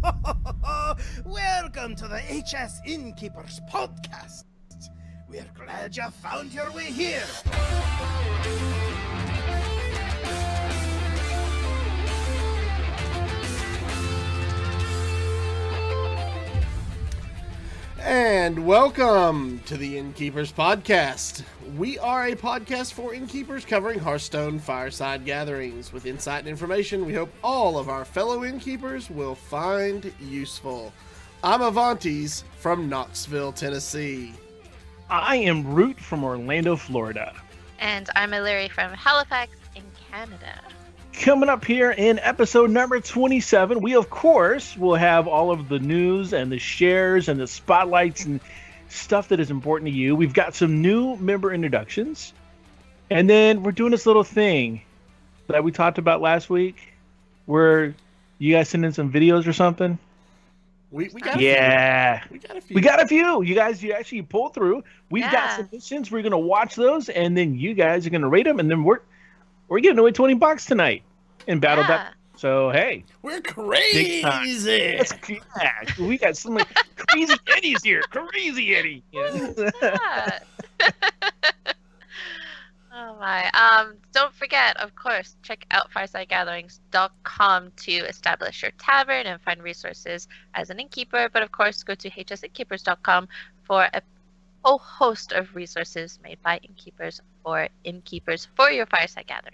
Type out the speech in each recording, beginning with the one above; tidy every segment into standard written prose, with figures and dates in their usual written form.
Welcome to the HS Innkeepers podcast. We're glad you found your way here. And welcome to the Innkeepers podcast. We are a podcast for innkeepers covering Hearthstone fireside gatherings with insight and information we hope all of our fellow innkeepers will find useful. I'm Avantes from Knoxville, Tennessee. I am Root from Orlando, Florida. And I'm Illyri from Halifax in Canada. Coming up here in episode number 27, we of course will have all of the news and the shares and the spotlights and stuff that is important to you. We've got some new member introductions. And then we're doing this little thing that we talked about last week where you guys send in some videos or something. We got a few. We got a few. You guys, you actually pulled through. We've got submissions. We're going to watch those, and then you guys are going to rate them, and then we're giving away $20 tonight in Battle. So, hey. We're crazy. We got some crazy Eddies here. Crazy Eddie. Yeah. Oh my. Don't forget, of course, check out firesidegatherings.com to establish your tavern and find resources as an innkeeper. But of course, go to hsinnkeepers.com for a whole host of resources made by innkeepers for your fireside gatherings.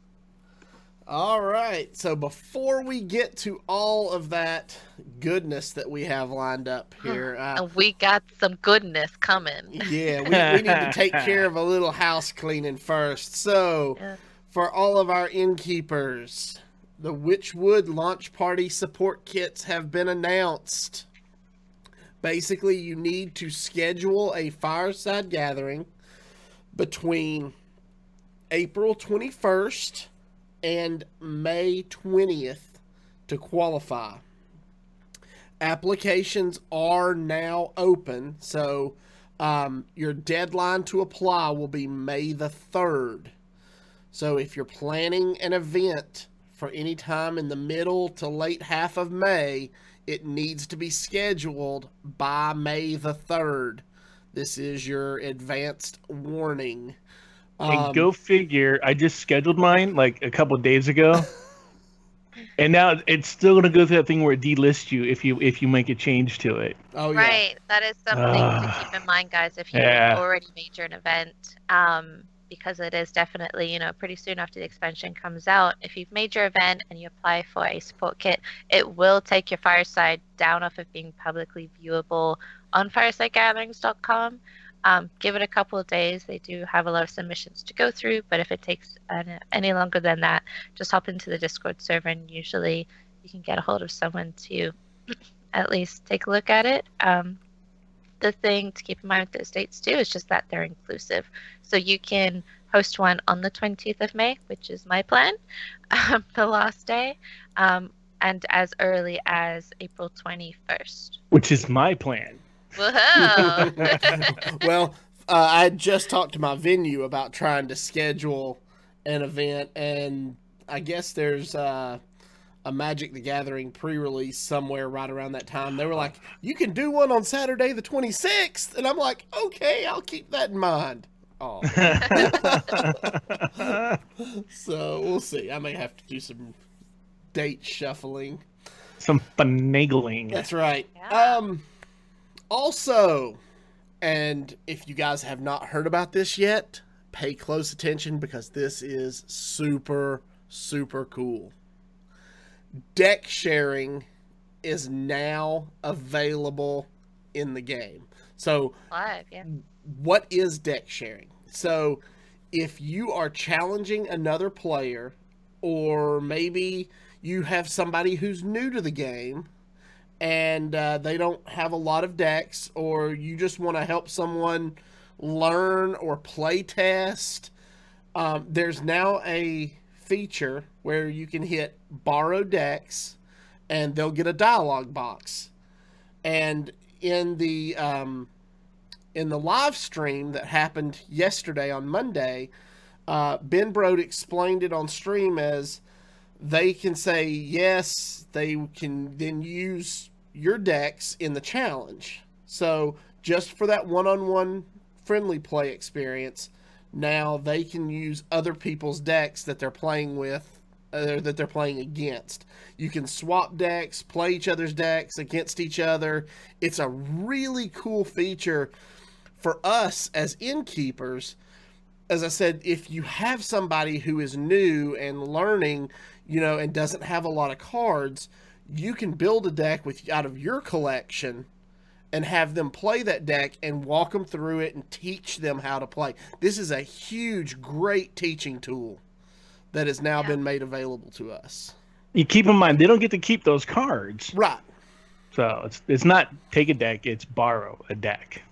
All right. So before we get to all of that goodness that we have lined up here. We got some goodness coming. Yeah, we need to take care of a little house cleaning first. So for all of our innkeepers, the Witchwood launch party support kits have been announced. Basically, you need to schedule a fireside gathering between April 21st and May 20th to qualify. Applications are now open, so your deadline to apply will be May the 3rd. So if you're planning an event for any time in the middle to late half of May, it needs to be scheduled by May the 3rd. This is your advanced warning. And go figure, I just scheduled mine like a couple of days ago. And now it's still going to go through that thing where it delists you if you make a change to it. Oh, yeah. Right. That is something to keep in mind, guys, if you already made your event. Because it is definitely, pretty soon after the expansion comes out. If you've made your event and you apply for a support kit, it will take your fireside down off of being publicly viewable on firesidegatherings.com. Give it a couple of days. They do have a lot of submissions to go through, but if it takes any longer than that, just hop into the Discord server and usually you can get a hold of someone to at least take a look at it. The thing to keep in mind with those dates too is just that they're inclusive. So you can host one on the 20th of May, which is my plan, the last day, and as early as April 21st. Which is my plan. Whoa! Well, I just talked to my venue about trying to schedule an event, and I guess there's a Magic the Gathering pre-release somewhere right around that time. They were like, you can do one on Saturday the 26th. And I'm like, okay, I'll keep that in mind. Oh. So we'll see. I may have to do some date shuffling. Some finagling. That's right. Yeah. Also, and if you guys have not heard about this yet, pay close attention because this is super, super cool. Deck sharing is now available in the game. So, Live, yeah. What is deck sharing? So, if you are challenging another player, or maybe you have somebody who's new to the game, and they don't have a lot of decks, or you just want to help someone learn or play test, there's now a feature where you can hit borrow decks and they'll get a dialogue box. And in the live stream that happened yesterday on Monday, Ben Brode explained it on stream as they can say yes, they can then use your decks in the challenge. So just for that one-on-one friendly play experience, now they can use other people's decks that they're playing with, that they're playing against. You can swap decks, play each other's decks against each other. It's a really cool feature for us as innkeepers. As I said, if you have somebody who is new and learning, and doesn't have a lot of cards, you can build a deck out of your collection and have them play that deck and walk them through it and teach them how to play. This is a huge, great teaching tool that has now been made available to us. You keep in mind, they don't get to keep those cards. Right. So it's not take a deck, it's borrow a deck.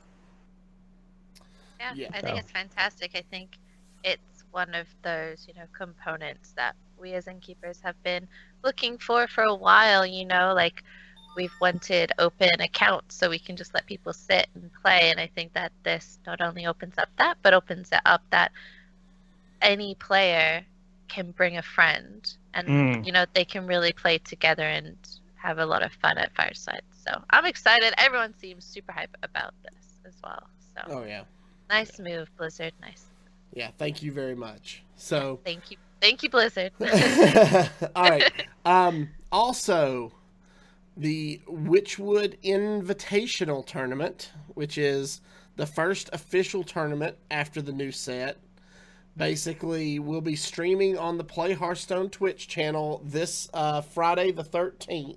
Yeah, I think it's fantastic. I think it's one of those, components that we as innkeepers have been looking for a while, like we've wanted open accounts so we can just let people sit and play. And I think that this not only opens up that, but opens it up that any player can bring a friend and, they can really play together and have a lot of fun at Fireside. So I'm excited. Everyone seems super hype about this as well. So. Oh, yeah. Nice move, Blizzard. Nice. Yeah, thank you very much. So Thank you, Blizzard. All right. Also, the Witchwood Invitational Tournament, which is the first official tournament after the new set, basically will be streaming on the Play Hearthstone Twitch channel this Friday the 13th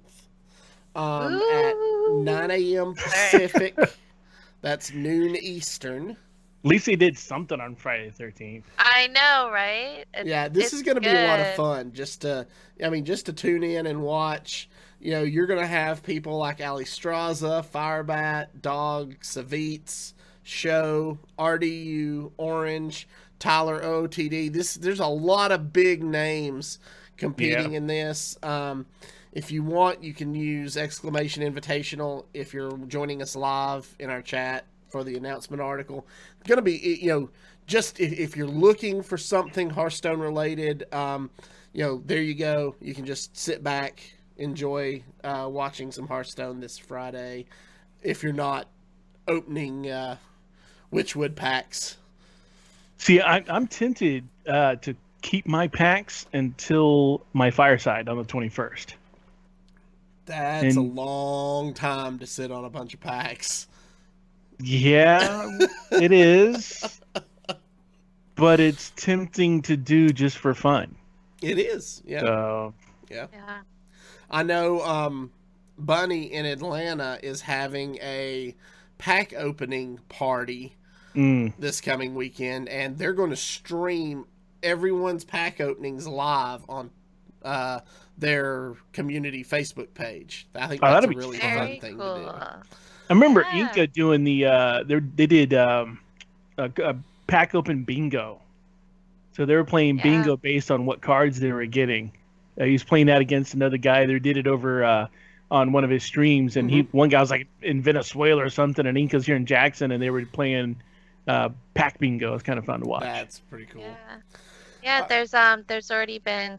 at 9 a.m. Pacific. That's noon Eastern. At least they did something on Friday the 13th. I know, right? This is going to be a lot of fun. Just to tune in and watch. You're going to have people like Ali Straza, Firebat, Dog, Savitz, Show, RDU, Orange, Tyler OTD. There's a lot of big names competing in this. If you want, you can use !invitational if you're joining us live in our chat for the announcement article. It's going to be, just if you're looking for something Hearthstone related, there you go. You can just sit back, enjoy watching some Hearthstone this Friday if you're not opening Witchwood packs. See, I'm tempted to keep my packs until my Fireside on the 21st. That's a long time to sit on a bunch of packs. Yeah, it is. But it's tempting to do just for fun. It is, yeah. So, yeah. I know Bunny in Atlanta is having a pack opening party this coming weekend, and they're going to stream everyone's pack openings live on their community Facebook page. I think that's a really fun thing to do. I remember Inca doing they did a pack open bingo. So they were playing bingo based on what cards they were getting. He was playing that against another guy. They did it over on one of his streams, and one guy was like in Venezuela or something, and Inca's here in Jackson, and they were playing pack bingo. It's kind of fun to watch. That's pretty cool. Yeah, there's already been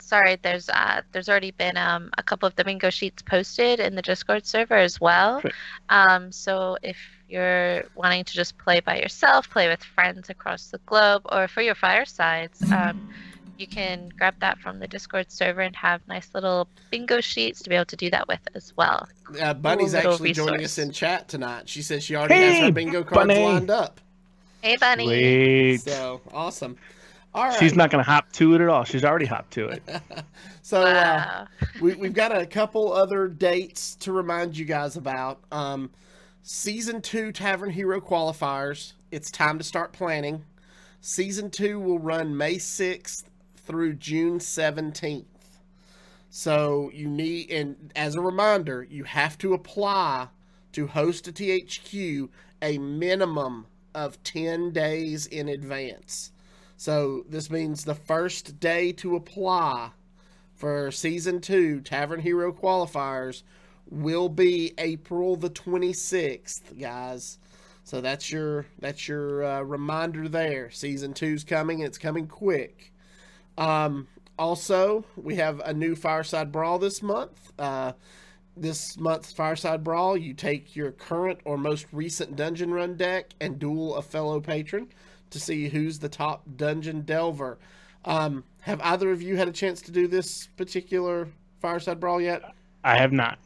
a couple of the bingo sheets posted in the Discord server as well. Sure. So if you're wanting to just play by yourself, play with friends across the globe, or for your firesides, you can grab that from the Discord server and have nice little bingo sheets to be able to do that with as well. Bunny's actually joining us in chat tonight. She says she already has her bingo cards lined up. Hey, Bunny. Sweet. So awesome. All right. She's not going to hop to it at all. She's already hopped to it. So we've got a couple other dates to remind you guys about. Season 2 Tavern Hero qualifiers. It's time to start planning. Season 2 will run May 6th through June 17th. So you need, and as a reminder, you have to apply to host a THQ a minimum of 10 days in advance. So this means the first day to apply for Season 2 Tavern Hero qualifiers will be April the 26th, guys. So that's your reminder there. Season 2's coming, and it's coming quick. Also, we have a new Fireside Brawl this month. This month's Fireside Brawl, you take your current or most recent dungeon run deck and duel a fellow patron to see who's the top dungeon delver. Have either of you had a chance to do this particular Fireside Brawl yet? I have not.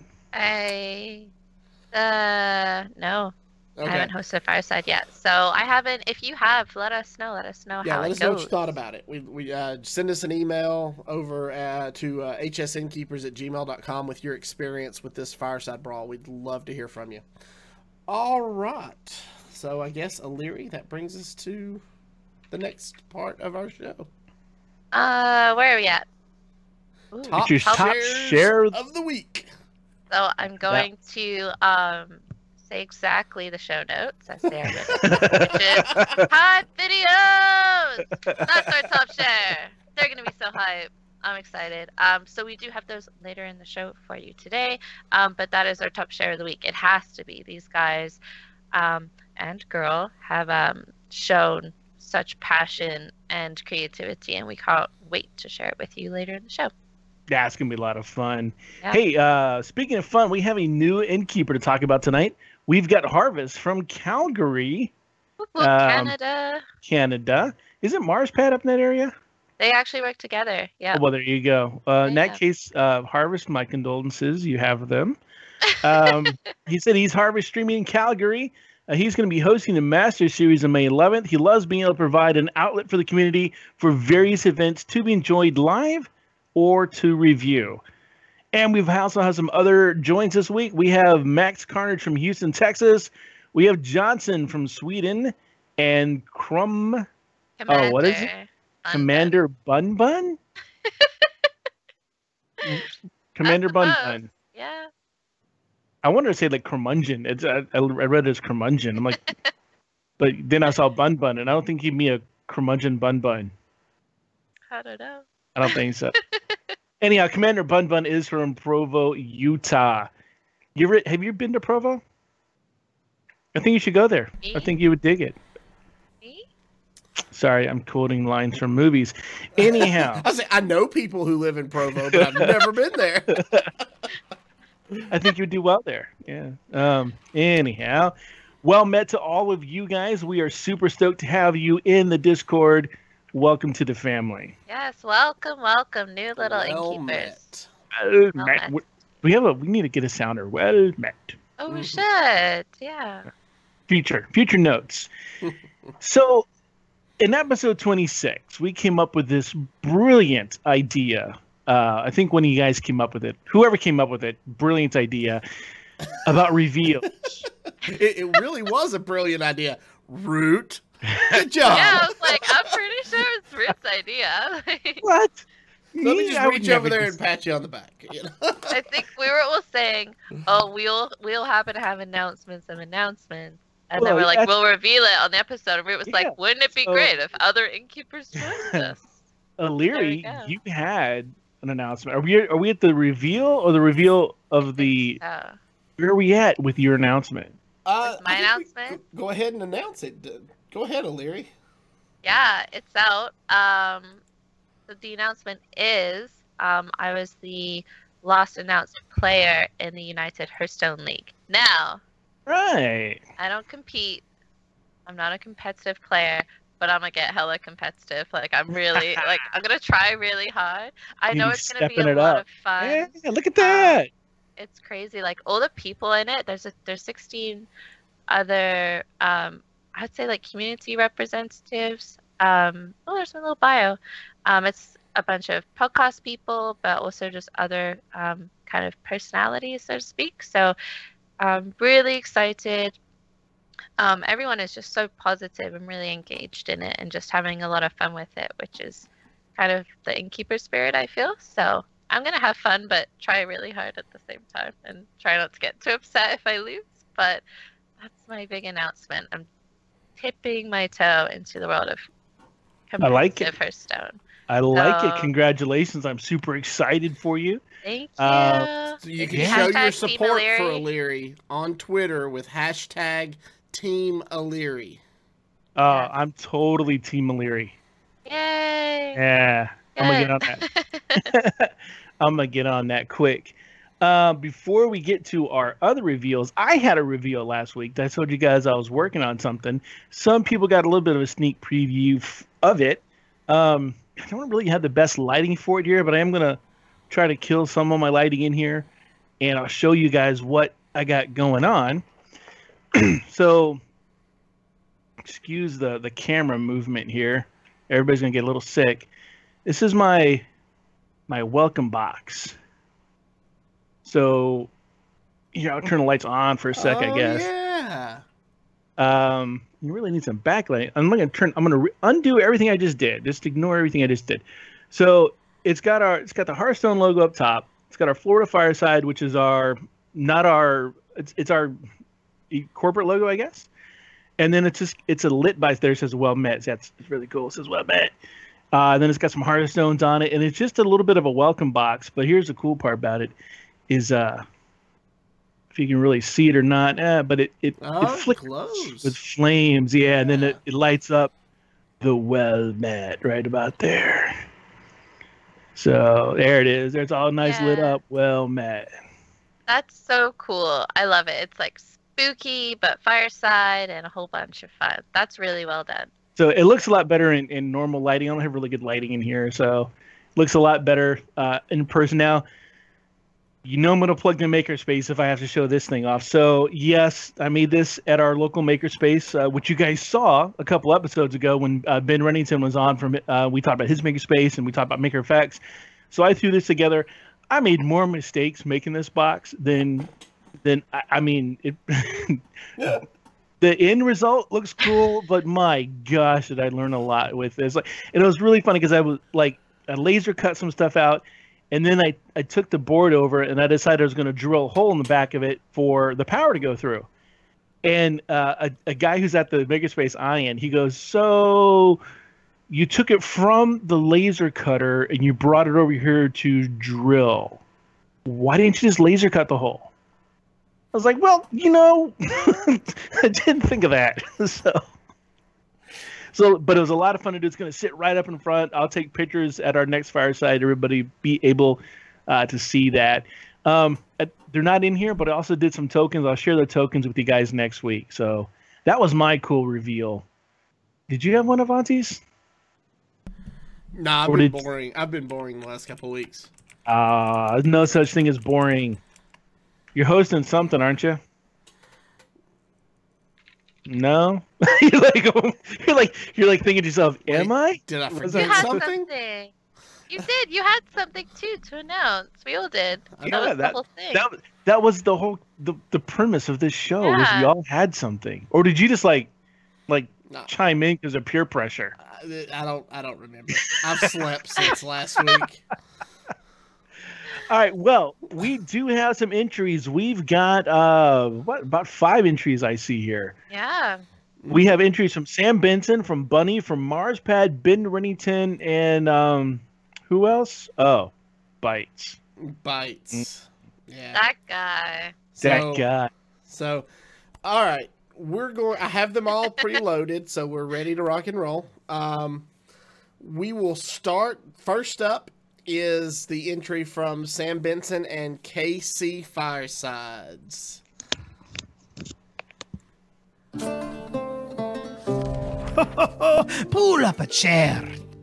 No. Okay. I haven't hosted Fireside yet, so I haven't. If you have, let us know. Let us know how it goes. Yeah, let us know what you thought about it. We send us an email over to hsnkeepers@gmail.com with your experience with this Fireside Brawl. We'd love to hear from you. All right. So I guess, O'Leary, that brings us to the next part of our show. Where are we at? Ooh, top shares of the week. So I'm going to say exactly the show notes as they are written, which is hype videos. That's our top share. They're gonna be so hype. I'm excited. So we do have those later in the show for you today. But that is our top share of the week. It has to be. These guys and girl have shown such passion and creativity, and we can't wait to share it with you later in the show. Yeah, it's going to be a lot of fun. Yeah. Hey, speaking of fun, we have a new innkeeper to talk about tonight. We've got Harvest from Calgary. Canada. Canada. Isn't Marspad up in that area? They actually work together, yeah. Oh, well, there you go. In that case, Harvest, my condolences. You have them. He said he's Harvest streaming in Calgary. He's going to be hosting the Master Series on May 11th. He loves being able to provide an outlet for the community for various events to be enjoyed live or to review. And we've also had some other joins this week. We have Max Carnage from Houston, Texas. We have Johnson from Sweden. And Commander, what is it? Commander Bun Bun? Commander Bun Bun. Yeah. I wanted to say like curmudgeon. I read it as curmudgeon. I'm like, but then I saw Bun Bun, and I don't think he'd be a curmudgeon Bun Bun. I don't know. I don't think so. Anyhow, Commander Bun Bun is from Provo, Utah. Have you been to Provo? I think you should go there. Me? I think you would dig it. Me? Sorry, I'm quoting lines from movies. Anyhow. I know people who live in Provo, but I've never been there. I think you would do well there. Yeah. Anyhow, well met to all of you guys. We are super stoked to have you in the Discord. Welcome to the family. Yes, welcome, new little innkeepers. Well met. We need to get a sounder. Well met. Oh, we should. Yeah. Future notes. So, in episode 26, we came up with this brilliant idea. I think one of you guys came up with it. Whoever came up with it, brilliant idea about reveals. It really was a brilliant idea. Root. Good job. Yeah, I was like, I'm pretty sure it's Root's idea. What? Let me just reach over there and pat you on the back. You know? I think we were all saying, "Oh, we'll happen to have announcements," and then we're like, "We'll reveal it on the episode." And Root was like, "Wouldn't it be great if other innkeepers joined us?" O'Leary, you had an announcement. Are we at the reveal or the reveal of the? Where are we at with your announcement? My announcement. Go ahead and announce it. Go ahead, O'Leary. Yeah, it's out. So the announcement is, I was the last announced player in the United Hearthstone League. Now, right. I don't compete. I'm not a competitive player, but I'm gonna get hella competitive. Like I'm really, I'm gonna try really hard. I know it's gonna be a lot of fun. Yeah, look at that. It's crazy. Like all the people in it. There's 16 other. I'd say like community representatives. There's my little bio. It's a bunch of podcast people, but also just other kind of personalities, so to speak. So I'm really excited. Everyone is just so positive and really engaged in it and just having a lot of fun with it, which is kind of the innkeeper spirit, I feel. So I'm going to have fun, but try really hard at the same time and try not to get too upset if I lose. But that's my big announcement. I'm tipping my toe into the world of competitive Hearthstone. I like it. Congratulations. I'm super excited for you. Thank you. So you can show your support for O'Leary on Twitter with hashtag Team O'Leary. I'm totally Team O'Leary. Yay. Yeah. I'm gonna get on that. I'm gonna get on that quick. Before we get to our other reveals, I had a reveal last week. I told you guys I was working on something. Some people got a little bit of a sneak preview of it. I don't really have the best lighting for it here, but I am gonna try to kill some of my lighting in here, and I'll show you guys what I got going on. So, excuse the camera movement here. Everybody's gonna get a little sick. This is my welcome box. So, here, I'll turn the lights on for a sec, I guess. Yeah. You really need some backlight. I'm gonna undo everything I just did. Just ignore everything I just did. So it's got the Hearthstone logo up top. It's got our Florida Fireside, which is it's our corporate logo, I guess. And then it's a lit by there. It says "Well Met." It's really cool. It says "Well Met." Then it's got some Hearthstones on it, and it's just a little bit of a welcome box. But here's the cool part about it: is if you can really see it or not, but it flickers with flames, and then it lights up the "Well Met" right about there. So there it is. There's all nice lit up, "Well Met." That's so cool. I love it. It's like spooky, but fireside and a whole bunch of fun. That's really well done. So it looks a lot better in normal lighting. I don't have really good lighting in here, so it looks a lot better in person. Now, I'm going to plug the Makerspace if I have to show this thing off. So, yes, I made this at our local Makerspace, which you guys saw a couple episodes ago when Ben Runnington was on. We talked about his Makerspace and we talked about Maker Effects. So I threw this together. I made more mistakes making this box than I mean, the end result looks cool, but my gosh, did I learn a lot with this. And it was really funny because I laser cut some stuff out, and then I took the board over and I decided I was going to drill a hole in the back of it for the power to go through. And a guy who's at the Makerspace Ian, he goes, "So you took it from the laser cutter and you brought it over here to drill. Why didn't you just laser cut the hole?" I was like, well, I didn't think of that. But it was a lot of fun to do. It's going to sit right up in front. I'll take pictures at our next fireside. Everybody be able to see that. They're not in here, but I also did some tokens. I'll share the tokens with you guys next week. So that was my cool reveal. Did you have one, Avantis? No, I've been boring. I've been boring the last couple of weeks. No such thing as boring. You're hosting something, aren't you? No? you're like thinking to yourself, am I? Did I forget something? You did. You had something too to announce. We all did. That was the whole thing. That was the whole the premise of this show. Was we all had something, or did you just chime in because of peer pressure? I don't remember. I've slept since last week. All right. Well, we do have some entries. We've got about 5 entries I see here. Yeah. We have entries from Sam Benson, from Bunny, from Marspad, Ben Rennington, and who else? Oh, Bites. Yeah. That guy. That guy. So, all right. I have them all preloaded, so we're ready to rock and roll. We will start. First up is the entry from Sam Benson and KC Firesides. Pull up a chair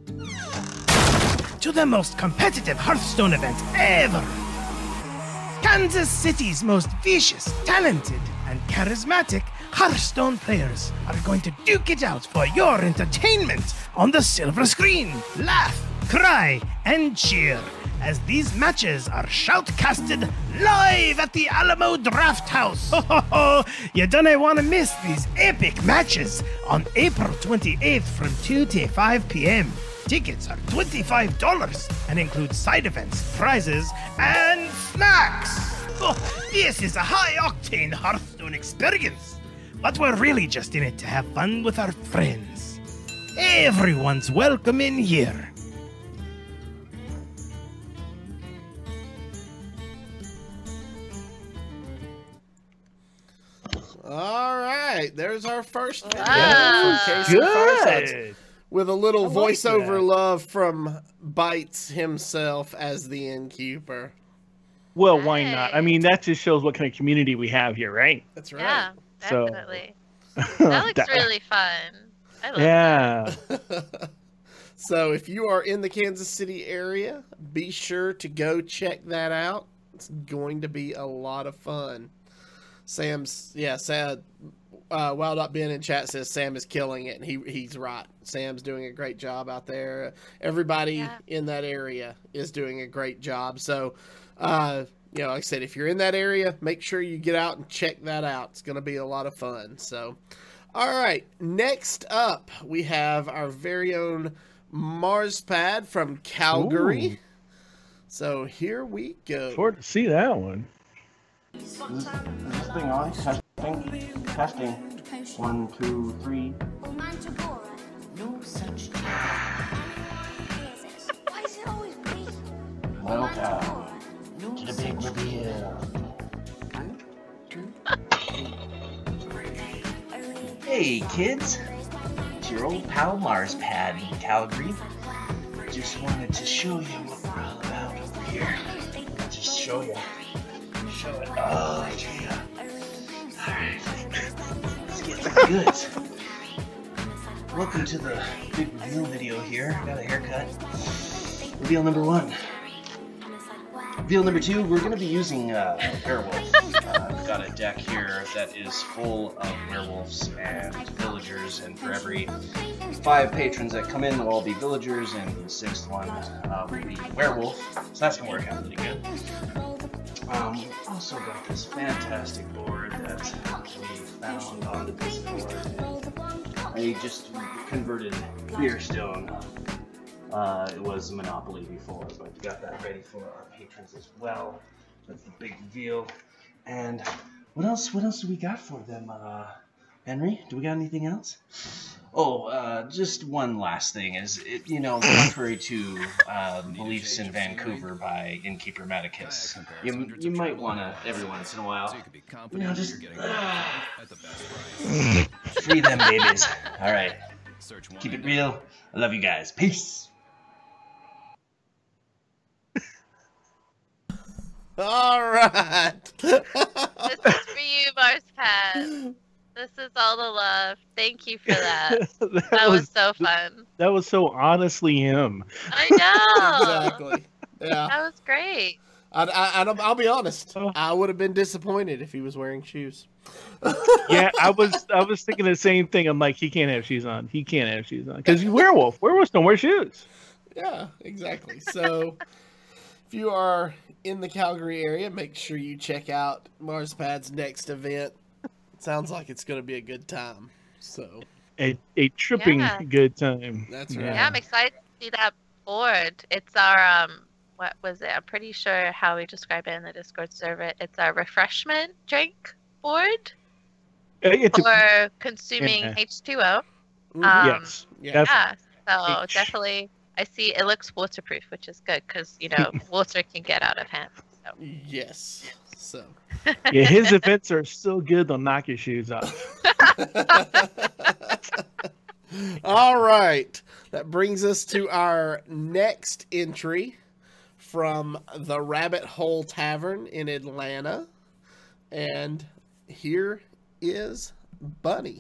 to the most competitive Hearthstone event ever. Kansas City's most vicious, talented, and charismatic Hearthstone players are going to duke it out for your entertainment on the silver screen. Laugh, cry, and cheer as these matches are shoutcasted live at the Alamo Draft House. You don't want to miss these epic matches on April 28th from 2 to 5 p.m. Tickets are $25 and include side events, prizes, and snacks. This is a high-octane Hearthstone experience, but we're really just in it to have fun with our friends. Everyone's welcome in here. All right, there's our first video Wow. from KC Firesides. with a little voiceover love from Bites himself as the innkeeper. Well, why not? I mean, that just shows what kind of community we have here, right? That's right. Yeah, definitely. That looks really fun. I love that. So if you are in the Kansas City area, be sure to go check that out. It's going to be a lot of fun. Wild.Ben in chat says Sam is killing it, and he's right. Sam's doing a great job out there. Everybody in that area is doing a great job. So, like I said, if you're in that area, make sure you get out and check that out. It's going to be a lot of fun. So, all right. Next up, we have our very own Marspad from Calgary. Ooh. So here we go. Forward to see that one. Is this thing on? Testing. 1, 2, 3. No such thing. Why is it always me? Welcome to the big reveal. Hey kids, it's your old pal Marspad in Calgary. Just wanted to show you what we're all about over here. Just show you. Show it. Oh, yeah. Alright. Let's get to the goods. Welcome to the big reveal video here. Got a haircut. Reveal number 1. Reveal number 2, we're going to be using werewolf. I've got a deck here that is full of werewolves and villagers, and for every 5 patrons that come in, they'll all be villagers, and the 6th one will be werewolf. So that's going to work out really good. We've also got this fantastic board that we found on the Discord. I just converted Clearstone. It was Monopoly before, but we got that ready for our patrons as well. That's the big reveal. And what else do we got for them, Henry? Do we got anything else? Oh, just one last thing is, contrary to beliefs in Vancouver by Innkeeper Medicus, you might want to, every once in a while, just free them babies. All right, keep it real. I love you guys. Peace. All right. This is for you, Marspad. This is all the love. Thank you for that. that was so fun. That was so honestly him. I know. Exactly. Yeah. That was great. I'll be honest. I would have been disappointed if he was wearing shoes. Yeah, I was thinking the same thing. I'm like, he can't have shoes on. He can't have shoes on because he's werewolf. Werewolves don't wear shoes. Yeah, exactly. So if you are in the Calgary area, make sure you check out Marspad's next event. Sounds like it's going to be a good time. So a tripping good time. That's right. Yeah, I'm excited to see that board. It's our what was it? I'm pretty sure how we describe it in the Discord server. It's our refreshment drink board for consuming H2O. Yes. Yeah. So definitely, I see it looks waterproof, which is good because water can get out of hand. So. Yes. So. Yeah, his events are so good they'll knock your shoes off. All right. That brings us to our next entry from the Rabbit Hole Tavern in Atlanta. And here is Bunny.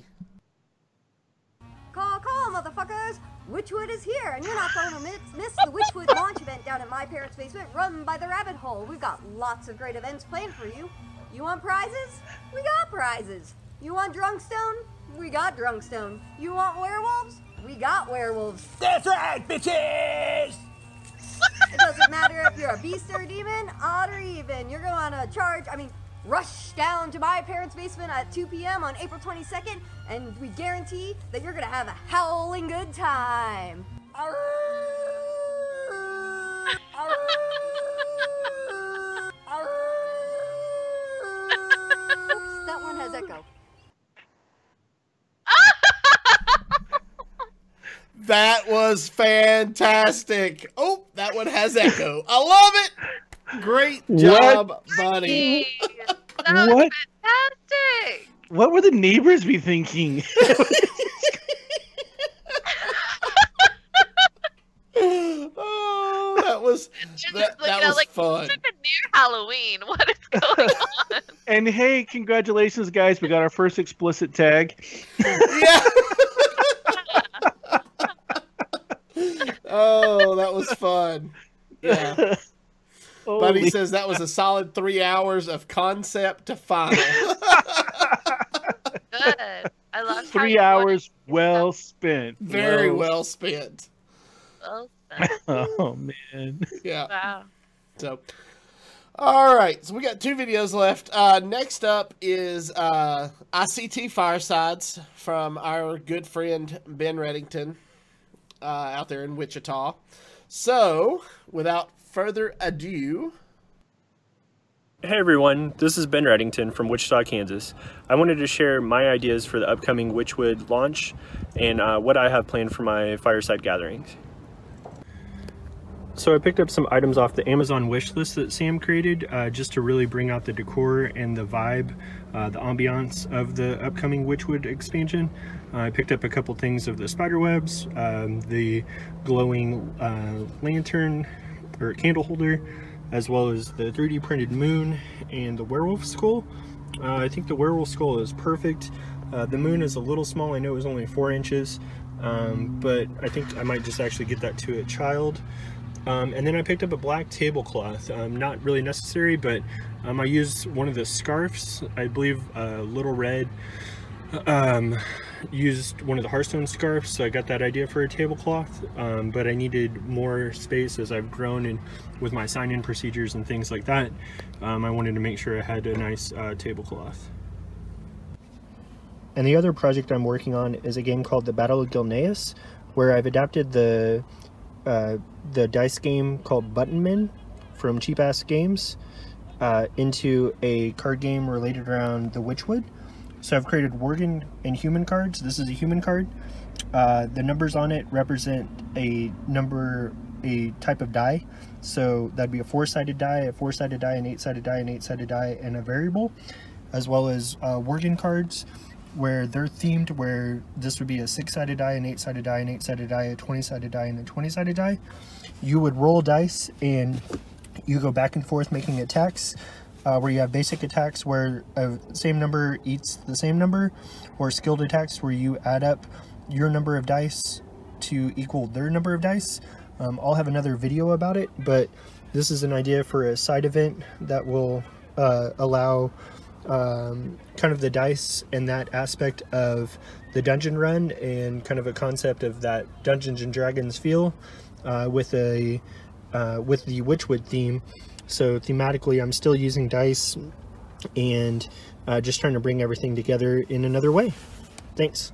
Call, motherfuckers! Witchwood is here, and you're not going to miss the Witchwood launch event down at my parents' basement run by the Rabbit Hole. We've got lots of great events planned for you. You want prizes? We got prizes. You want Drunkstone? We got Drunkstone. You want werewolves? We got werewolves. That's right, bitches! It doesn't matter if you're a beast or a demon, odd or even. You're going to rush down to my parents' basement at 2 p.m. on April 22nd, and we guarantee that you're going to have a howling good time. Oops, that one has echo. That was fantastic. Oh, that one has echo. I love it. Great job, Bunny. That was fantastic. What would the neighbors be thinking? Halloween. What is going on? And hey, congratulations, guys! We got our first explicit tag. Yeah. Oh, that was fun. Yeah. Buddy says that was a solid 3 hours of concept to final. Good. I love 3 hours well spent. Very well spent. Well spent. Oh man. Yeah. Wow. So, all right. So we got 2 videos left. Next up is ICT Firesides from our good friend Ben Reddington out there in Wichita. So, without further ado. Hey everyone, this is Ben Reddington from Wichita, Kansas. I wanted to share my ideas for the upcoming Witchwood launch and what I have planned for my fireside gatherings. So I picked up some items off the Amazon wish list that Sam created just to really bring out the decor and the vibe, the ambiance of the upcoming Witchwood expansion. I picked up a couple things of the spiderwebs, the glowing lantern or candle holder, as well as the 3D printed moon and the werewolf skull. I think the werewolf skull is perfect. The moon is a little small. I know it was only 4 inches, but I think I might just actually get that to a child. And then I picked up a black tablecloth. Not really necessary, but I used one of the scarves. I believe Little Red used one of the Hearthstone scarves, so I got that idea for a tablecloth. But I needed more space as I've grown and with my sign-in procedures and things like that. I wanted to make sure I had a nice tablecloth. And the other project I'm working on is a game called The Battle of Gilneas, where I've adapted the dice game called Button Men from Cheap Ass Games into a card game related around the Witchwood. So I've created worgen and human cards. This is a human card. The numbers on it represent a type of die. So that'd be a 4-sided die, a 4-sided die, an 8-sided die, an 8-sided die, and a variable, as well as worgen cards, where they're themed, where this would be a 6-sided die, an 8-sided die, an 8-sided die, a 20-sided die, and a 20-sided die. You would roll dice and you go back and forth making attacks, where you have basic attacks where same number eats the same number, or skilled attacks where you add up your number of dice to equal their number of dice. I'll have another video about it, but this is an idea for a side event that will allow kind of the dice and that aspect of the dungeon run and kind of a concept of that Dungeons and Dragons feel with the Witchwood theme. So thematically, I'm still using dice and just trying to bring everything together in another way. Thanks.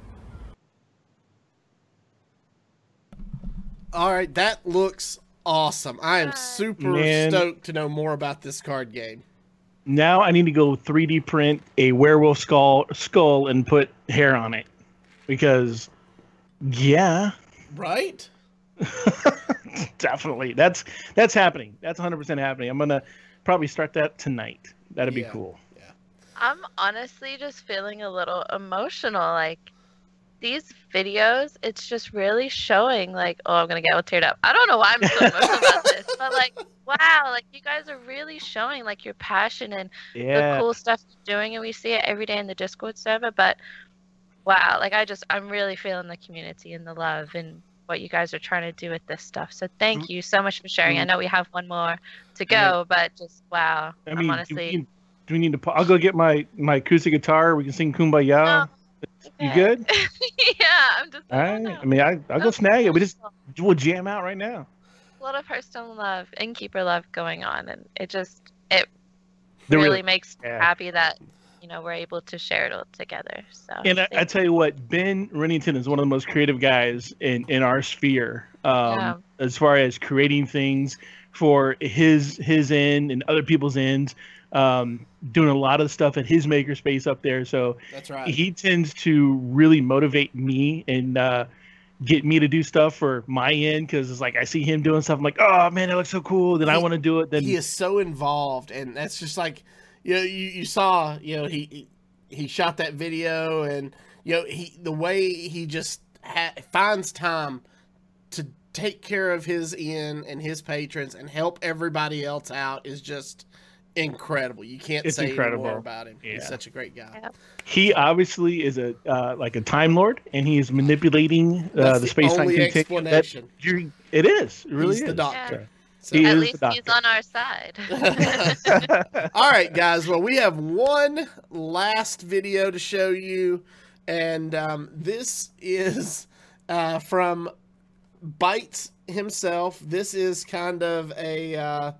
All right, that looks awesome. I am super stoked to know more about this card game. Now I need to go 3D print a werewolf skull and put hair on it. Because, yeah. Right? Definitely. That's happening. That's 100% happening. I'm going to probably start that tonight. That'd be cool. Yeah. I'm honestly just feeling a little emotional. Like, these videos, it's just really showing, like, oh, I'm going to get all teared up. I don't know why I'm so emotional about this, but, like, wow, like, you guys are really showing, like, your passion and the cool stuff you're doing, and we see it every day in the Discord server, but, wow, like, I'm really feeling the community and the love and what you guys are trying to do with this stuff. So thank you so much for sharing. I know we have one more to go, but just, wow. I mean, honestly... do we need to... I'll go get my acoustic guitar. We can sing Kumbaya. Okay. You good? Yeah, I'm just... All right. I mean, I'll go snag it. We'll jam out right now. A lot of Hearthstone love, Innkeeper love going on, and it really makes me happy that, you know, we're able to share it all together. So, and I tell you what, Ben Reddington is one of the most creative guys in our sphere, as far as creating things for his end and other people's ends. Doing a lot of stuff at his makerspace up there. So that's right. He tends to really motivate me and get me to do stuff for my end, because it's like I see him doing stuff. I'm like, oh man, that looks so cool. Then I want to do it. Then he is so involved, and that's just like, you know, you saw, you know, he shot that video, and you know, the way he just finds time to take care of his inn and his patrons and help everybody else out is just incredible. You can't It's say incredible. any more about him. Yeah. He's such a great guy. Yep. He obviously is a like a Time Lord, and he is manipulating That's the space-time only continuum. explanation. It is. It really He's is. the doctor. So. He At is least the he's doctor. on our side. All right, guys. Well, we have one last video to show you, and this is from Bites himself. This is kind of a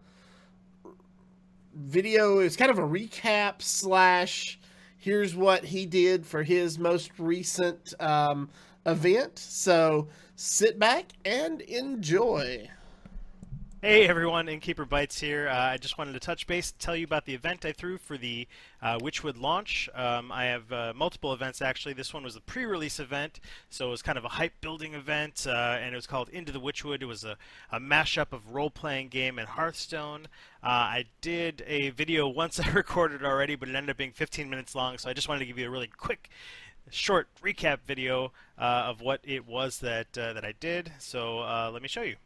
video. It's kind of a recap / here's what he did for his most recent event. So sit back and enjoy. Hey everyone, Innkeeper Bites here. I just wanted to touch base, tell you about the event I threw for the Witchwood launch. I have multiple events actually. This one was a pre-release event, so it was kind of a hype building event, and it was called Into the Witchwood. It was a mashup of role-playing game and Hearthstone. I did a video once I recorded already, but it ended up being 15 minutes long, so I just wanted to give you a really quick short recap video of what it was that I did. So let me show you.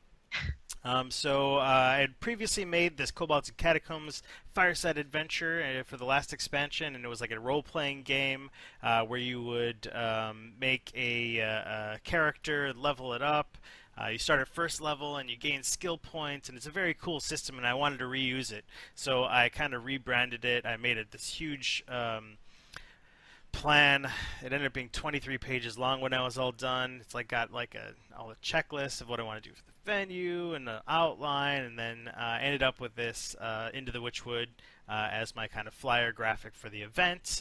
I had previously made this Kobolds and Catacombs fireside adventure for the last expansion, and it was like a role-playing game where you would make a character, level it up. You start at first level and you gain skill points, and it's a very cool system, and I wanted to reuse it. So I kind of rebranded it. I made it this huge plan. It ended up being 23 pages long when I was all done. It's like got like all the checklists of what I want to do for the venue and the outline, and then ended up with this Into the Witchwood as my kind of flyer graphic for the event.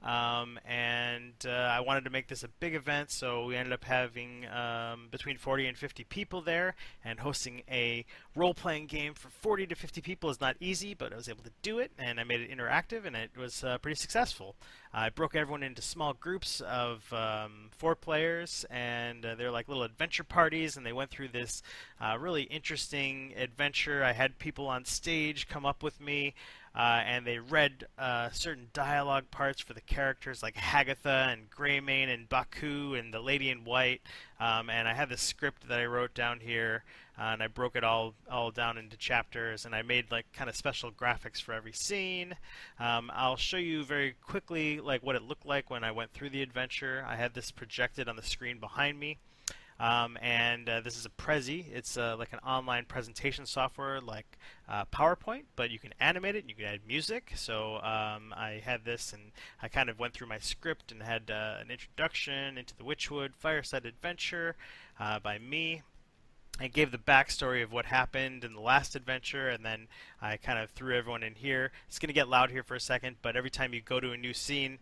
I wanted to make this a big event, so we ended up having between 40 and 50 people there, and hosting a role-playing game for 40 to 50 people is not easy, but I was able to do it, and I made it interactive, and it was pretty successful. I broke everyone into small groups of 4 players, and they're like little adventure parties, and they went through this really interesting adventure. I had people on stage come up with me, and they read certain dialogue parts for the characters like Hagatha and Greymane and Baku and the Lady in White, and I had this script that I wrote down here, and I broke it all down into chapters, and I made like kind of special graphics for every scene. I'll show you very quickly like what it looked like when I went through the adventure. I had this projected on the screen behind me. This is a Prezi. It's like an online presentation software like PowerPoint, but you can animate it and you can add music. So I had this, and I kind of went through my script and had an introduction into the Witchwood Fireside Adventure by me. I gave the backstory of what happened in the last adventure, and then I kind of threw everyone in here. It's going to get loud here for a second, but every time you go to a new scene,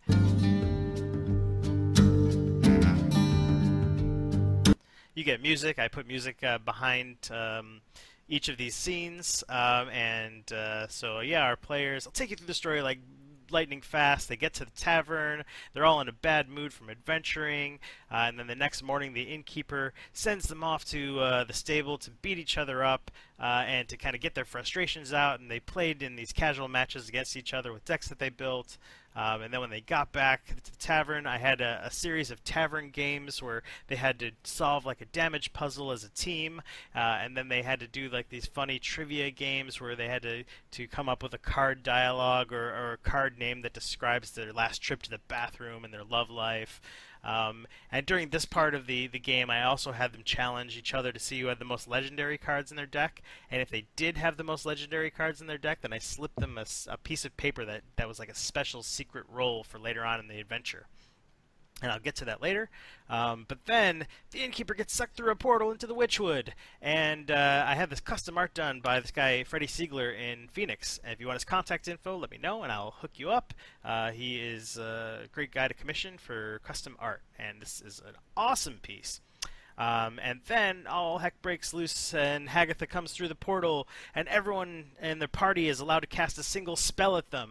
you get music. I put music behind each of these scenes, so yeah, our players, I'll take you through the story like lightning fast. They get to the tavern, they're all in a bad mood from adventuring, and then the next morning the innkeeper sends them off to the stable to beat each other up and to kind of get their frustrations out, and they played in these casual matches against each other with decks that they built. And then when they got back to the tavern, I had a series of tavern games where they had to solve like a damage puzzle as a team, and then they had to do like these funny trivia games where they had to come up with a card dialogue or a card name that describes their last trip to the bathroom and their love life. And during this part of the game, I also had them challenge each other to see who had the most legendary cards in their deck. And if they did have the most legendary cards in their deck, then I slipped them a piece of paper that was like a special secret roll for later on in the adventure. And I'll get to that later. But then the innkeeper gets sucked through a portal into the Witchwood, and I have this custom art done by this guy Freddie Siegler in Phoenix. And if you want his contact info, let me know and I'll hook you up. He is a great guy to commission for custom art, and this is an awesome piece. And then all heck breaks loose, and Hagatha comes through the portal, and everyone in their party is allowed to cast a single spell at them.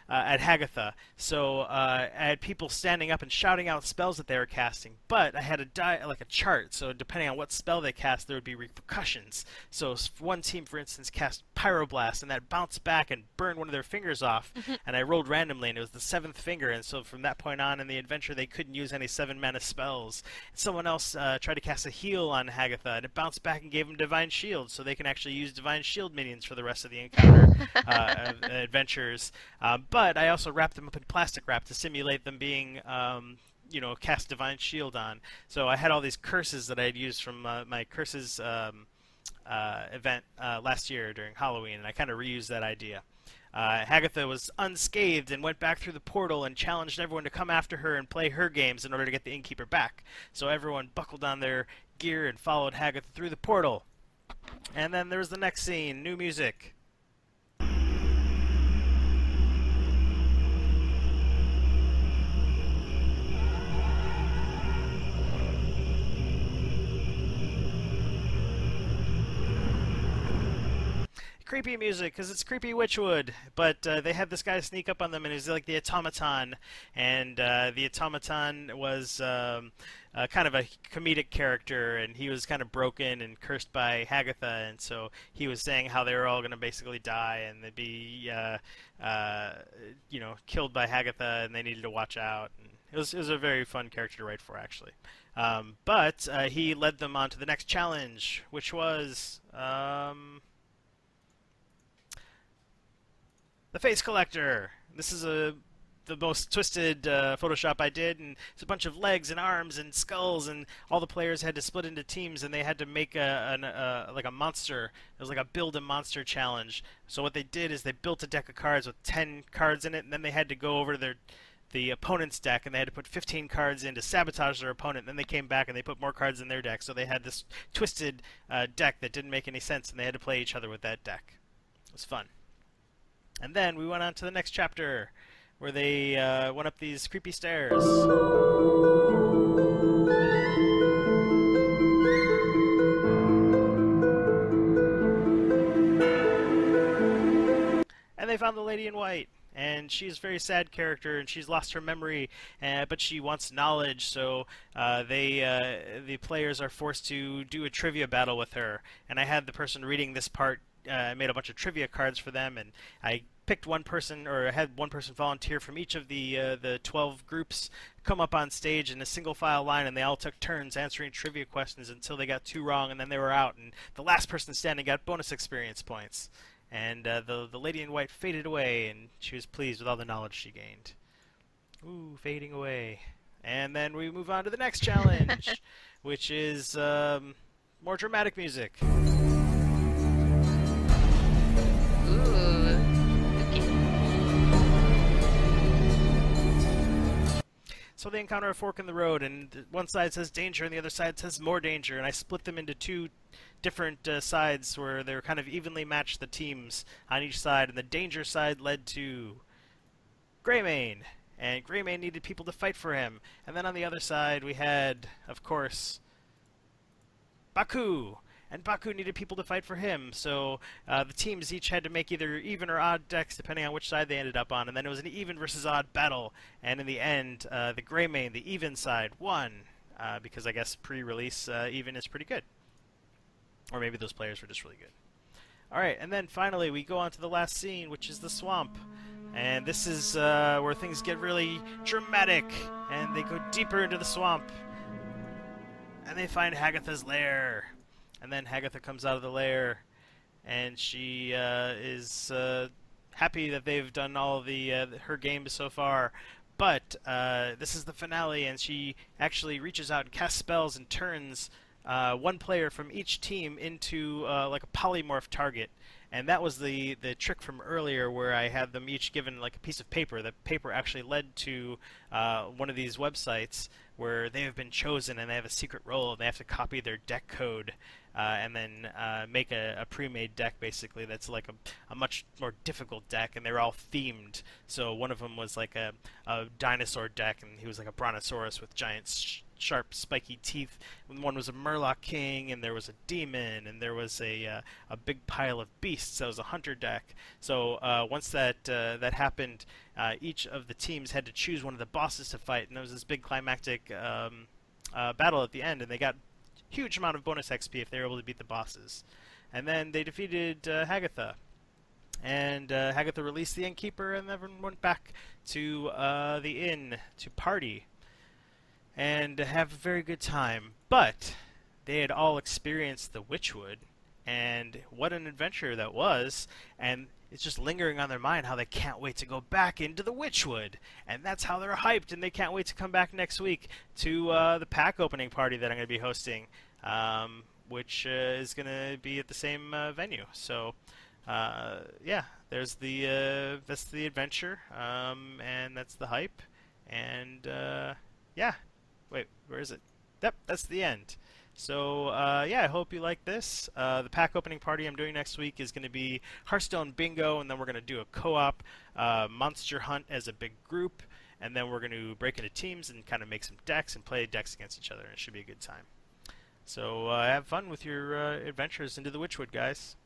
at Hagatha. So I had people standing up and shouting out spells that they were casting, but I had a chart. So depending on what spell they cast, there would be repercussions. So one team, for instance, cast Pyroblast, and that bounced back and burned one of their fingers off. And I rolled randomly, and it was the 7th finger. And so from that point on in the adventure, they couldn't use any 7-mana spells. Someone else tried to cast a heal on Hagatha, and it bounced back and gave them Divine Shield, so they can actually use Divine Shield minions for the rest of the encounter adventures. But I also wrapped them up in plastic wrap to simulate them being, cast Divine Shield on. So I had all these curses that I had used from my curses event last year during Halloween, and I kind of reused that idea. Hagatha was unscathed and went back through the portal and challenged everyone to come after her and play her games in order to get the Innkeeper back. So everyone buckled on their gear and followed Hagatha through the portal. And then there was the next scene, new music. Creepy music, because it's creepy Witchwood, but they had this guy sneak up on them, and he was like the automaton, and the automaton was kind of a comedic character, and he was kind of broken and cursed by Hagatha, and so he was saying how they were all going to basically die, and they'd be killed by Hagatha, and they needed to watch out. And it was a very fun character to write for, actually. But he led them on to the next challenge, which was the Face Collector. This is the most twisted Photoshop I did, and it's a bunch of legs and arms and skulls, and all the players had to split into teams, and they had to make like a monster. It was like a build a monster challenge. So what they did is they built a deck of cards with 10 cards in it, and then they had to go over to the opponent's deck, and they had to put 15 cards in to sabotage their opponent. Then they came back and they put more cards in their deck. So they had this twisted deck that didn't make any sense, and they had to play each other with that deck. It was fun. And then we went on to the next chapter, where they went up these creepy stairs. And they found the Lady in White. And she's a very sad character, and she's lost her memory, but she wants knowledge, so the players are forced to do a trivia battle with her. And I had the person reading this part, I made a bunch of trivia cards for them, and I picked one person, or I had one person volunteer from each of the 12 groups come up on stage in a single file line, and they all took turns answering trivia questions until they got 2 wrong, and then they were out, and the last person standing got bonus experience points. And the Lady in White faded away, and she was pleased with all the knowledge she gained. Ooh, fading away. And then we move on to the next challenge, which is more dramatic music. So they encounter a fork in the road, and one side says danger and the other side says more danger, and I split them into 2 different sides where they were kind of evenly matched, the teams on each side, and the danger side led to Greymane, and Greymane needed people to fight for him. And then on the other side we had, of course, Baku, and Baku needed people to fight for him, so the teams each had to make either even or odd decks depending on which side they ended up on, and then it was an even versus odd battle, and in the end, the Greymane, the even side, won, because I guess pre-release even is pretty good. Or maybe those players were just really good. Alright, and then finally we go on to the last scene, which is the swamp. And this is where things get really dramatic, and they go deeper into the swamp. And they find Hagatha's lair. And then Hagatha comes out of the lair, and she is happy that they've done all of her games so far. But this is the finale, and she actually reaches out and casts spells and turns one player from each team into like a polymorph target. And that was the trick from earlier, where I had them each given like a piece of paper. The paper actually led to one of these websites where they have been chosen, and they have a secret role, and they have to copy their deck code and then make a pre-made deck, basically, that's like a much more difficult deck, and they're all themed. So one of them was like a dinosaur deck, and he was like a brontosaurus with giant sharp, spiky teeth. One was a Murloc King, and there was a demon, and there was a big pile of beasts. That was a hunter deck. So once that happened, each of the teams had to choose one of the bosses to fight, and there was this big climactic battle at the end, and they got huge amount of bonus XP if they were able to beat the bosses. And then they defeated Hagatha. And Hagatha released the Innkeeper, and everyone went back to the inn to party and have a very good time. But they had all experienced the Witchwood, and what an adventure that was. And it's just lingering on their mind how they can't wait to go back into the Witchwood. And that's how they're hyped, and they can't wait to come back next week to the pack opening party that I'm going to be hosting, which is going to be at the same venue. So... yeah, there's that's the adventure, and that's the hype, and yeah, wait, where is it? Yep, that's the end. So yeah, I hope you like this. The pack opening party I'm doing next week is going to be Hearthstone Bingo, and then we're going to do a co-op Monster Hunt as a big group, and then we're going to break into teams and kind of make some decks and play decks against each other, and it should be a good time. So have fun with your adventures into the Witchwood, guys.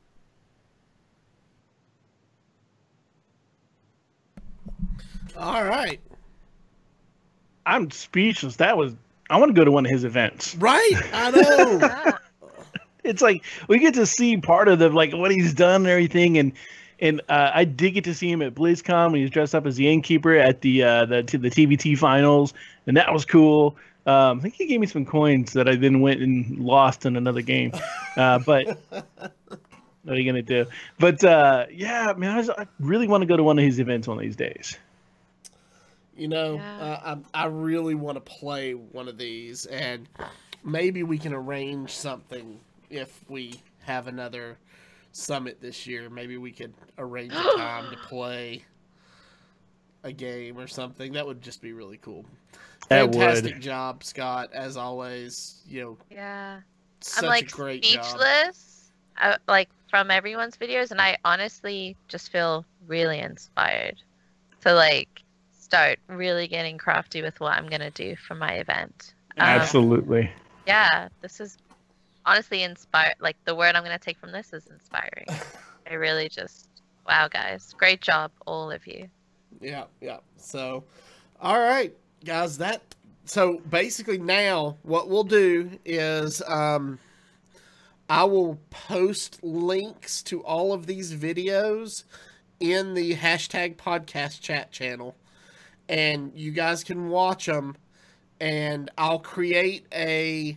All right. I'm speechless. I want to go to one of his events. Right? I know. It's like we get to see part of what he's done and everything, and I did get to see him at BlizzCon when he was dressed up as the Innkeeper at the TVT finals, and that was cool. I think he gave me some coins that I then went and lost in another game, but. What are you gonna do? But yeah, man, I really want to go to one of his events one of these days. You know, I really want to play one of these, and maybe we can arrange something if we have another summit this year. Maybe we could arrange a time to play a game or something. That would just be really cool. Fantastic job, Scott, as always. You know, yeah, such I'm a great speechless. job. From everyone's videos, and I honestly just feel really inspired to start really getting crafty with what I'm gonna do for my event. Absolutely. Yeah, this is honestly inspired. The word I'm gonna take from this is inspiring. I really just wow, guys, great job, all of you. Yeah. So, all right, guys. So basically now what we'll do is I will post links to all of these videos in the hashtag podcast chat channel, and you guys can watch them, and I'll create a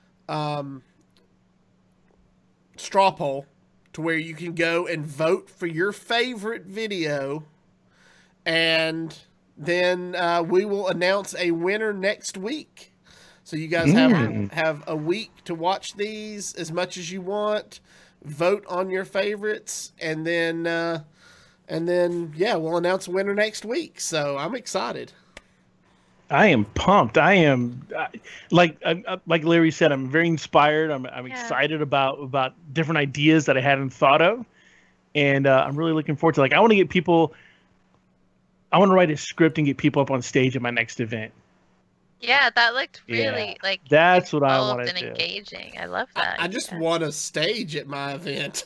straw poll to where you can go and vote for your favorite video, and then we will announce a winner next week. So you guys have a week to watch these as much as you want, vote on your favorites, and then yeah, we'll announce a winner next week. So I'm excited. I am pumped. I am like Larry said, I'm very inspired. I'm excited about different ideas that I hadn't thought of, and I'm really looking forward to I want to get people. I want to write a script and get people up on stage at my next event. Yeah, that looked really that's what I want to do. Engaging. I love that. I just want a stage at my event.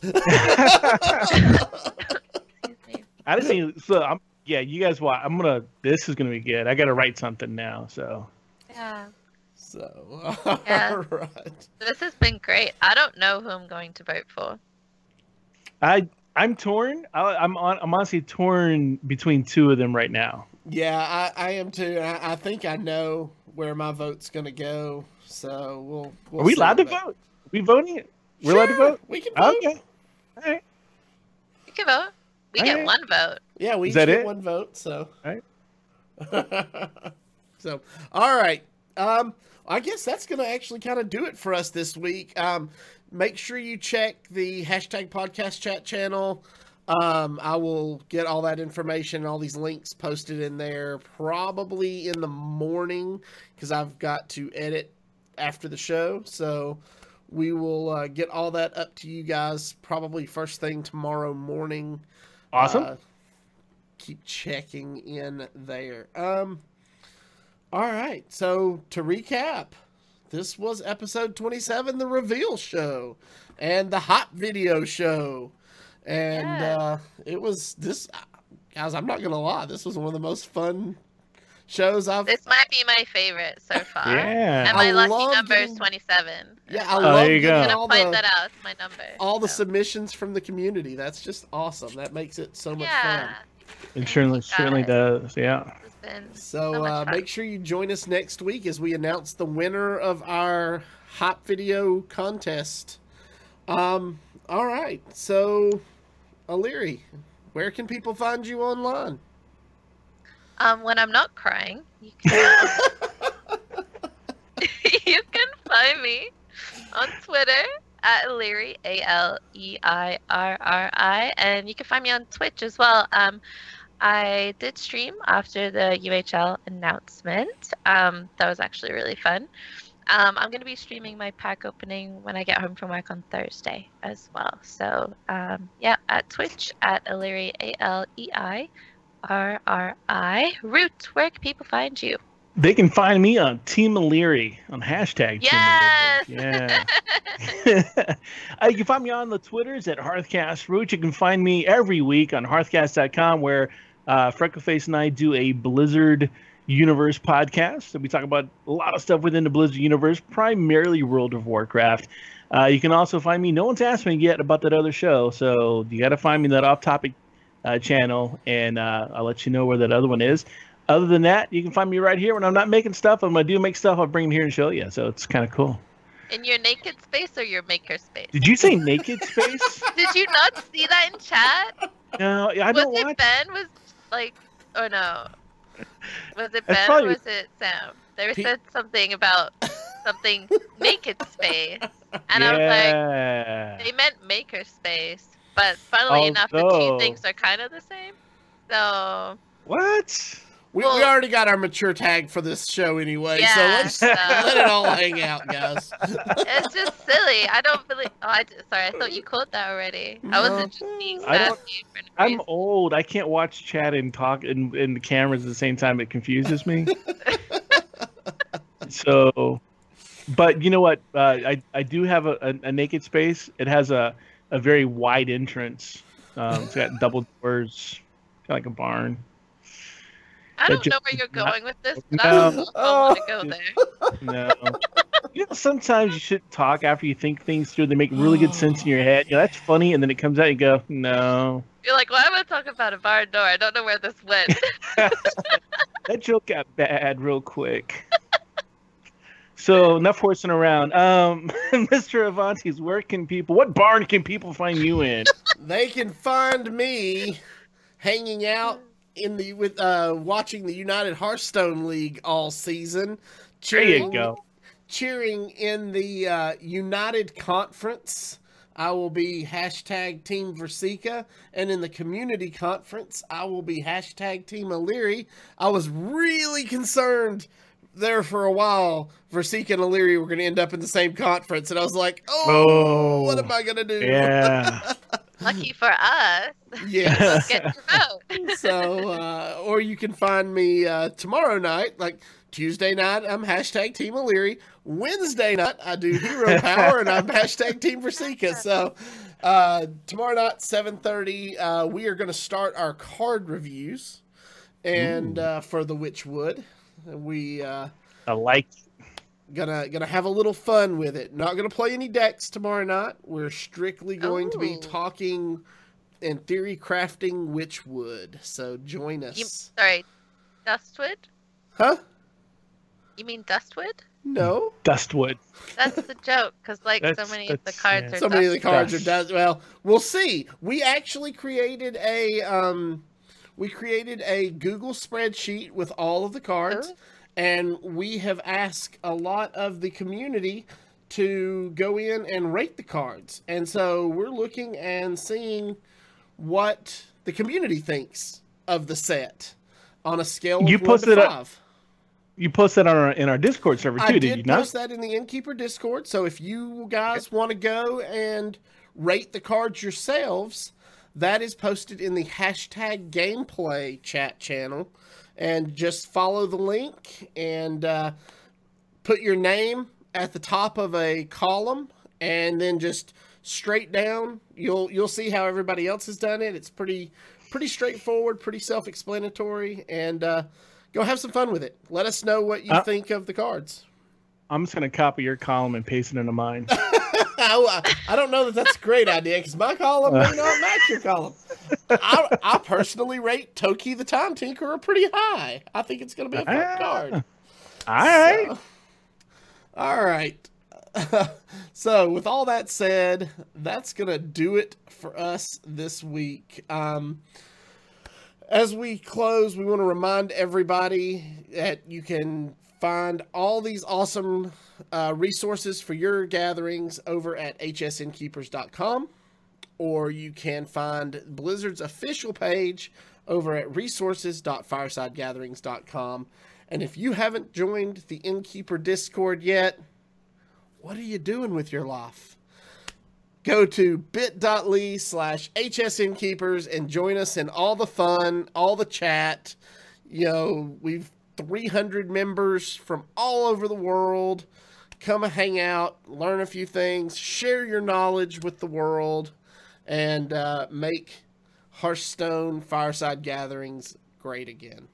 I just think so. You guys watch. This is gonna be good. I gotta write something now. So. Yeah. So. Yeah. All right. This has been great. I don't know who I'm going to vote for. I'm torn. I'm honestly torn between two of them right now. Yeah, I am too. I think I know where my vote's gonna go. So we'll Are we allowed to vote? Are we voting? We're allowed to vote? We can vote. Okay. All right. You can vote. We get one vote. Yeah, we each get one vote. So. All right. So, all right. I guess that's gonna actually kind of do it for us this week. Make sure you check the hashtag podcast chat channel. I will get all that information, all these links posted in there probably in the morning because I've got to edit after the show. So we will get all that up to you guys probably first thing tomorrow morning. Awesome. Keep checking in there. All right. So to recap, this was episode 27, the reveal show and the hot video show. And it was this, guys, I'm not going to lie. This was one of the most fun shows This might be my favorite so far. Yeah. And my lucky number is 27. Yeah, I love there you go. I'm going to point that out. It's my number. All the submissions from the community. That's just awesome. That makes it so much fun. It certainly does. Yeah. So make sure you join us next week as we announce the winner of our hot video contest. All right. So, Aliri, where can people find you online? When I'm not crying, you can, you can find me on Twitter at Aliri, ALEIRRI, and you can find me on Twitch as well. I did stream after the UHL announcement. That was actually really fun. I'm going to be streaming my pack opening when I get home from work on Thursday as well. So, at Twitch at Aliri, ALEIRRI. Root, where can people find you? They can find me on Team Aliri on hashtag. Yes! Team Aliri. Yeah. You can find me on the Twitters at Hearthcast Root. You can find me every week on Hearthcast.com, where Freckleface and I do a Blizzard Universe podcast. We talk about a lot of stuff within the Blizzard Universe, primarily World of Warcraft. You can also find me. No one's asked me yet about that other show, so you got to find me that off-topic channel, and I'll let you know where that other one is. Other than that, you can find me right here when I'm not making stuff. When I do make stuff, I'll bring it here and show you. So it's kind of cool. In your naked space or your maker space? Did you say naked space? Did you not see that in chat? No, I don't watch. Was it Ben? Was like, oh no. Was it Ben or was it Sam? They said something about something naked space. And I was like, they meant maker space. But funnily enough, the two things are kind of the same. So. What? We already got our mature tag for this show anyway, so let's let it all hang out, guys. It's just silly. I don't believe. Sorry, I thought you called that already. I wasn't just being sassy. I'm old. I can't watch chat and talk in the cameras at the same time. It confuses me. So, but you know what? I do have a naked space. It has a very wide entrance. It's got double doors, kind of like a barn. I don't know where you're going with this, but I don't want to go there. No. You know, sometimes you shouldn't talk after you think things through. They make really good sense in your head. You know, that's funny, and then it comes out and you go, no. You're like, why am I talking about a barn door? I don't know where this went. That joke got bad real quick. So, enough horsing around. Mr. Avantes, what barn can people find you in? They can find me hanging out watching the United Hearthstone League all season. There you go. Cheering in the United Conference. I will be hashtag Team Versika, and in the Community Conference, I will be hashtag Team Aliri. I was really concerned there for a while. Versika and Aliri were going to end up in the same conference, and I was like, what am I going to do? Yeah. Lucky for us. Yeah. Let's get to vote. So, or you can find me tomorrow night, like Tuesday night, I'm hashtag Team Aliri. Wednesday night, I do Hero Power, and I'm hashtag Team Versika. So, tomorrow night, 7:30, we are going to start our card reviews, and for the Witchwood, we I like it. Gonna have a little fun with it. Not gonna play any decks tomorrow night. We're strictly going to be talking and theory crafting Witchwood. So join us. Sorry, Dustwood? Huh? You mean Dustwood? No. Dustwood. That's the joke, because so many of the cards are. So many of the cards are dust. Well, we'll see. We actually created a Google spreadsheet with all of the cards. Ooh. And we have asked a lot of the community to go in and rate the cards. And so we're looking and seeing what the community thinks of the set on a scale of 1 to 5. You posted that in our Discord server too, did you not? I did post that in the Innkeeper Discord. So if you guys want to go and rate the cards yourselves, that is posted in the hashtag gameplay chat channel. and just follow the link and put your name at the top of a column, and then just straight down. You'll see how everybody else has done it. It's pretty straightforward, pretty self-explanatory, and go have some fun with it. Let us know what you think of the cards. I'm just going to copy your column and paste it into mine. I don't know that that's a great idea, because my column may not match your column. I personally rate Toki the Time Tinkerer pretty high. I think it's going to be a fun card. All right. So with all that said, that's going to do it for us this week. As we close, we want to remind everybody that you can find all these awesome resources for your gatherings over at hsnkeepers.com, or you can find Blizzard's official page over at resources.firesidegatherings.com. And if you haven't joined the Innkeeper Discord yet, what are you doing with your life? Go to bit.ly/hsnkeepers and join us in all the fun, all the chat. You know, we've 300 members from all over the world. Come and hang out, learn a few things, share your knowledge with the world, and make Hearthstone Fireside Gatherings great again.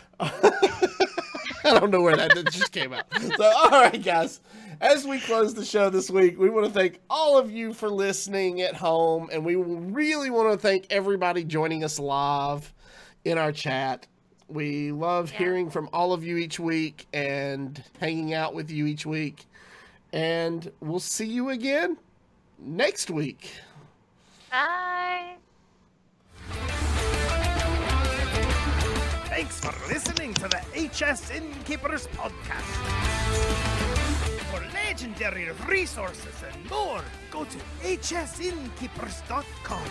I don't know where that just came out. So, all right, guys. As we close the show this week, we want to thank all of you for listening at home, and we really want to thank everybody joining us live in our chat. We love hearing from all of you each week and hanging out with you each week. And we'll see you again next week. Bye. Thanks for listening to the HS Innkeepers podcast. For legendary resources and more, go to hsinnkeepers.com.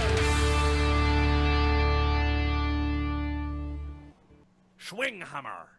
Schwinghammer.